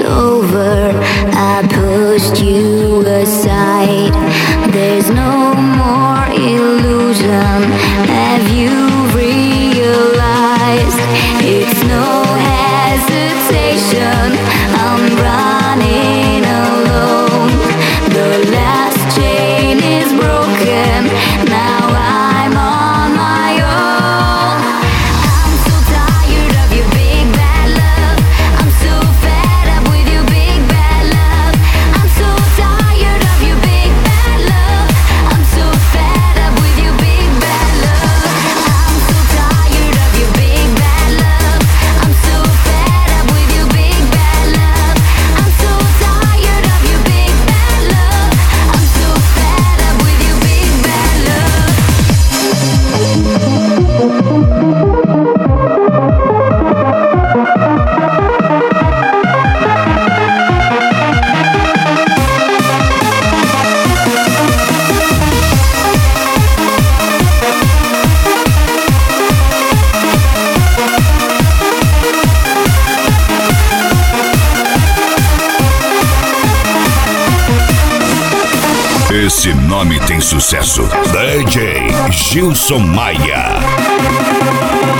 over. I pushed you aside. There's no more illusion. Have you realized it's no hesitation? I'm running alone. The last chain is broken. Now I'm on my own. I'm so tired of your big bad love. I'm so fed up with your big bad love. I'm so tired of your big bad love. I'm so fed up with your big bad love. I'm so tired of your big bad love. I'm so fed up with your big bad love. I'm so tired of your big bad love. I'm so fed up with your big bad love. Esse nome tem sucesso. DJ Gilson Maia.